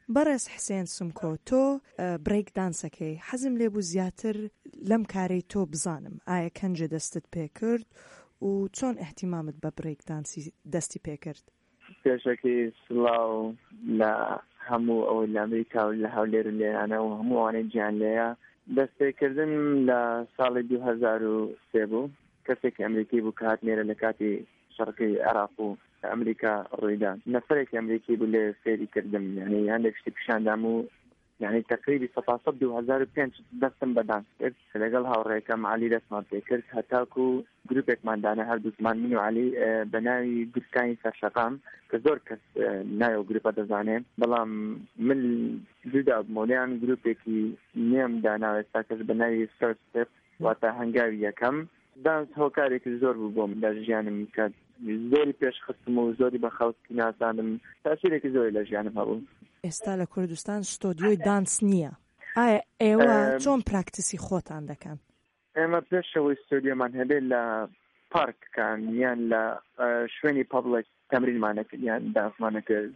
بەڕێز حسێن سمکۆ تۆ بریک دانسەکەی حەزم لێ بوو زیاتر لەم کارەی تۆ بزانم ئایا کەنجە دەستت پێ کرد و چۆن احتیمامت بە بریک دانسی دەستی پێ کرد؟ پێشەکەی سڵاو لە هەموو ئەوەی لە ئەمریکا و لە هەولێر و لێرانە و هەموو ئەوانەی گیان لێیە دەستپێکردن لە ساڵی 2003 بوو. کەسێکی ئەمریکی بوو کە هات نێرە لە کاتی شەڕەکەی عێراق و ئەمریکا ڕوویدا. نەفرێکی ئەمریکی بوو لێ فێری کردم، یعنی هەندێک شتی پیشاندام و یعنی تقریبی 2005 دەستم بەدانس کرد لەگەڵ هاوڕێکەم علی دەستمان پێ کرد هەتاکو گروپێکماندانە هەردووکمان من و علی بە ناوی گروپکانی سەرشەقام کە زۆر کەس ناوی و گروپە دەزانێ، بەڵام من جودا بمۆلیان گروپێکی نێم داناوێستا کەس بە ناوی فەرست ستێپ واتە هەنگاوی یەکەم. دانس هۆکارێکی زۆر بوو بۆم لە ژیانم کە زۆری پێشخستم و زۆری بە خەڵکی نازانم، تاثیرێکی زۆری لە ژیانم هەبوو. ئێستا لە کوردستان ستۆدیۆی دانس نییە، ئایا ئێوە چۆن پراکتیسی خۆتان دەکەن؟ ئێمە پێشەوەی ستۆدیۆمان هەبێت لە پارکەکان یان لە شوێنی پابلیک تەمرینمانەکرد یان دانسمانەکرد.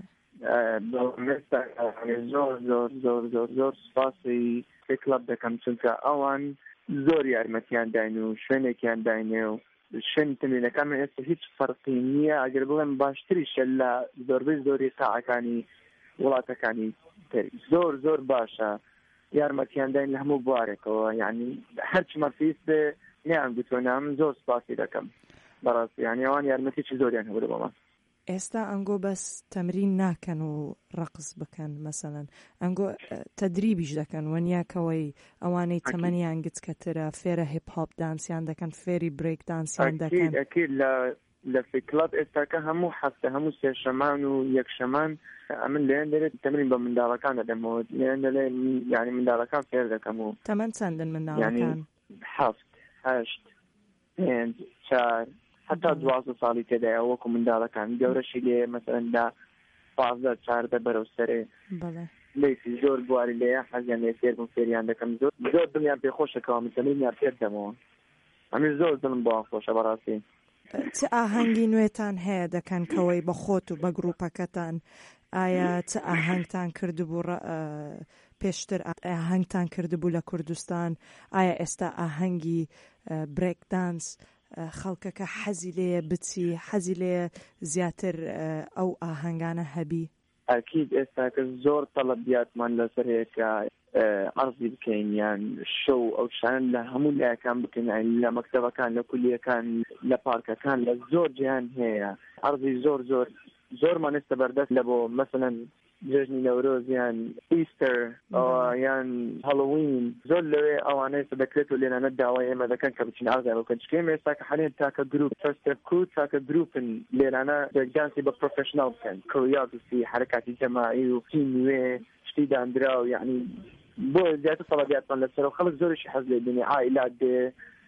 زۆر زۆر زۆر زۆر زۆر سپاسی کلاب دەکەم چونکە ئەوان زۆر یارمەتیان داین و شوێنێکیان داینێ و شوێنی تەمرینەکان ئێستا هیچ فەرقی نییە ئەگەر بڵێم باشتریشە لە زۆربەی زۆری ساعەکانی وڵاتەکانی زۆر زۆر باشە یارمەتیان داین لە هەموو بوارێکەوە، یعنی هەرچمە پێویستە نیان گوتۆنام زۆر سپاسی دەکەم بەڕاستی، یعنی ئەوان یارمەتیی زۆریان هەبوو بەمە. ئێستا ئەنگۆ بەس تەمرین ناکەن و ڕقص بکەن مەسەڵەن ئەنگۆ تەدریبیش دەکەن وەنیاکەوەی ئەوانەی تەمەنیان گچکەترە فێرە هیپ هاپ دانسیان دەکەن فێری بریک دانسیان دەکەن. ئەکید لە کلاب ئێستاکە هەموو هەفتە هەموو سێشەمان و یەکشەمان ئەمن لێن دەرێت تەمرین بە منداڵەکان دەدەمەوە، لێن دەڵێ یعنی منداڵەکان فێر دەکەم و تەمەن چەندن منداڵەکان؟ 7 8 5 4 حتا 12 ساڵی تێدایە وەکو منداڵەکان، گەورەشی لێ مەسەرەن لە 15-14 بەرەو سەرێ لەیسی زۆر بواری لێە حەزیان لێ فێر بوون فێریان دەکەم زۆر دڵیان پێخۆشەکەوە من تەمرینیان فێر دەمەوە، ئەمێ زۆر دڵم بۆ خۆشە بەڕاستی. چه ئاهەنگی نوێتان هەیە دەکەن کەوەی بە خۆت و بە گروپەکەتان؟ ئایا چه ئاهەنگتان کردبوو پێشتر ئاهەنگتان کردبوو لە کوردستان؟ ئایا ئێستا ئاهەنگی بریک دانس خەڵکەکە حەزی لێ بچی حەزی لێ زیاتر ئەو ئاهەنگانە هەبی؟ ئەکید ئێستا کە زۆر تەڵەبیاتمان لەسەر هەیە کە عەرضی بکەین یان شەو ئەو شان لە هەموو لایەکان بکەین، لە مەکتەبەکان لە کولیەکان لە پارکەکان لە زۆر جیان هەیە عەرضی زۆر زۆر زۆرمان ئێستا بەردەست لە بۆ مەسەلەن جژنی نەورۆز یان ئیستەر یان هەڵۆوین زۆر لەوێ ئەوانەی دەکرێت و لێنانە داوای ئێمە دەکەن کە بچین ئازای بکەن چکەم ئێستا کە حەلێن تاکە گروپ فەرستەپ کوت تاکە گروپن لێرانە دەگدانسی بە پرۆفێشناڵ بکەن کۆریۆگرافی حرەکاتی جەماعی و تیم نوێ شتی دانرا و یعنی بۆ زیاتر تەڵەبیاتمان لەسەر و خەڵک زۆریشی حەز لێ بینی عائیلات دێ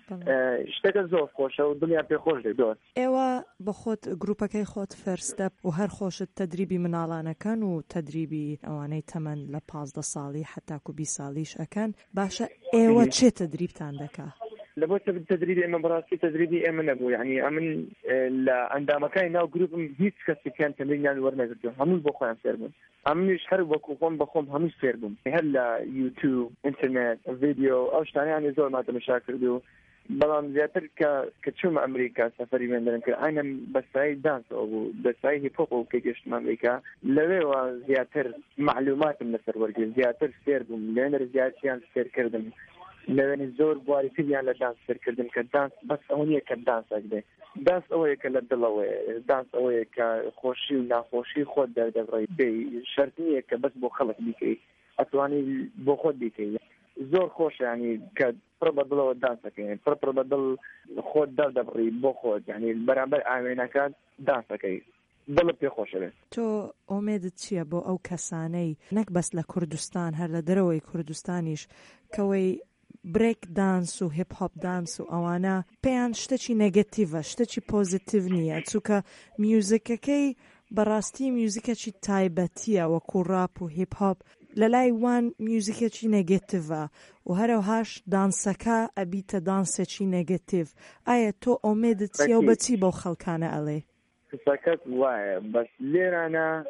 شتێکە زۆر خۆشە و دنیا پێ خۆش دێت. ئێوە بە خۆت گروپەکەی خۆت فەرستەپ و هەر خۆشت تەدریبی مناڵانەکەن و تەدریبی ئەوانەی تەمەن لە 15 ساڵی حتاکو 20 ساڵیش ئەکەن، باشە ئێوە چێ تەدریبتان دەکا؟ لەبۆ تەدریبی ئێمە بەڕاستی تەدریبی ئێمە نەبوو، یعنی ئەمن لە ئەندامەکانی ناو گروپم هیچ کەسێکیان تەمرینیان وەرنەگرتووە، هەموو بۆ خۆیان فێر بوون، هەمووش هەر وەکو خۆم بە خۆم هەموو فێر بووم، هەر لە یوتیوب ئینتەرنێت ڤیدیۆ ئەو شتانیان زۆر ماتەمەشا کرد و بەڵام زیاتر کە چوومە ئەمریکا سەفەری وێندەرم کرد ئاینەم بەسایی دانسەوە بوو بەسایی هیپ هۆپ و کە گەشتم ئەمریکا لەوێوە زیاتر معلوماتم لەسەر وەرگرت زیاتر فێر بووم لێنەر زیاتریان فێرکردم لەوێنی زۆر بواری تریان لە دانس فێرکردم کە دانس بەس ئەو نییە کە دانسێک بێ دانس ئەوەیە کە لە دڵەوەیە دانس ئەوەیە کە خۆشی و ناخۆشی خۆت دەردەبڕی بێ شەرت نییە کە بەس بۆ خەڵک بیکەی ئەتوانی بۆ خۆت بیکەی زۆر خۆش ینی کە پڕ بە دڵەوە دانسەکەی پڕ بە دڵ خۆت دەردەبڕی بۆ خۆت ینی بەرامبەر ئاوێنەکان دانسەکەی دڵت پێ خۆشە بێت. تۆ ئۆمێدت چییە بۆ ئەو کەسانەی نەک بەس لە کوردستان هەر لە دەرەوەی کوردستانیش کەوەی بریک دانس و هیپ هاپ دانس و ئەوانە پێیان شتێکی نەگەتیڤە شتێکی پۆزیتیڤ نییە چونکە میوزیکەکەی بەڕاستی میوزیکێکی تایبەتیە وەکو ڕاپ و هیپ هاپ لە لای وان میوزیکێکی نەگەتیڤە و هەروەهاش دانسەکە ئەبیتە دانسێکی نەگەتیڤ. ئایا تۆ ئۆمێدت چیە و بەچی بەو خەڵکانە ئەڵێ؟ قسەکەت وایە بەس لێرانە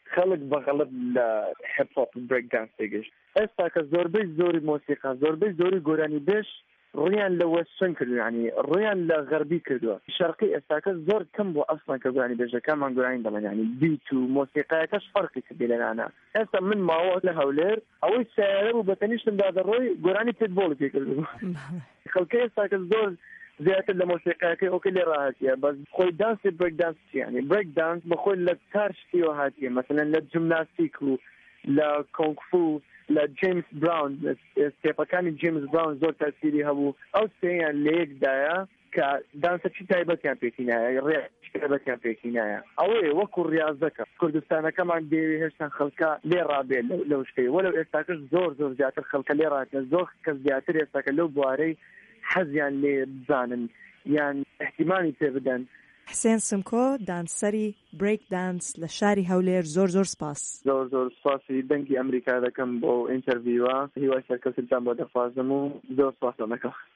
خەڵک بەغەڵب لە هیپ هۆپ بریک دانس تێگەشت. ئێستا کە زۆربەی زۆری مۆسیقا زۆربەی زۆری گۆرانی بێش ڕویان لە وەسترن کردو، ینی ڕویان لە غەربی کردووە. شەرقی ئێستاکە زۆر کەم بۆ ئەسڵان کە گۆرانی بێژەکانمان گۆرانی دەڵێن، ینی بیت و مۆسیقایەکەش فەرقی کردی لەلانە. ئێستا من ماوە لە هەولێر ئەوەی سیارە بوو بەتەنیشتم دادەڕۆی گۆرانی پێتبۆڵ پێ کردو. خەڵکی ئێستاکە زۆر زیاتر لە مۆسیقایەکەی ئۆکە لێ ڕاهاتیە، بەس خۆی دانسی بریک دانس ینی بریک دانس بەخۆی لە کار شتیەوە هاتیە، مەسەلەن لە جیمناستیک و لە کۆنگفو لە جیمز براون ستێپەکانی جیمز براون زۆر تەسیری هەبوو. ئەو سێیان لە یەکدایە کە دانسەکی تایبەتیان پێکی نایە، ڕێکی تایبەتیان پێکی نایە. ئەوەیە وەکو ڕاضەکە کوردستانەکەمان دێوی هێشتا خەڵکە لێ ڕابێت لەو شتەی، وەلەو ئێستاکەش زۆر زۆر زیاتر خەڵکە لێ ڕاتێت، زۆر کەس زیاتر ئێستاکە لەو بوارەی حەزیان لێ بزانن یان احتیمامی پێ بدەن. حسێن سمکۆ دانسەری بریک دانس لە شاری هەولێر، زۆر زۆر سپاس. زۆر زۆر سپاسی دەنگی ئەمریکا دەکەم بۆ ئینتەرویوە، هیوای سەرکەوتنتان بۆ دەخوازم و زۆر سپاس دەکەم.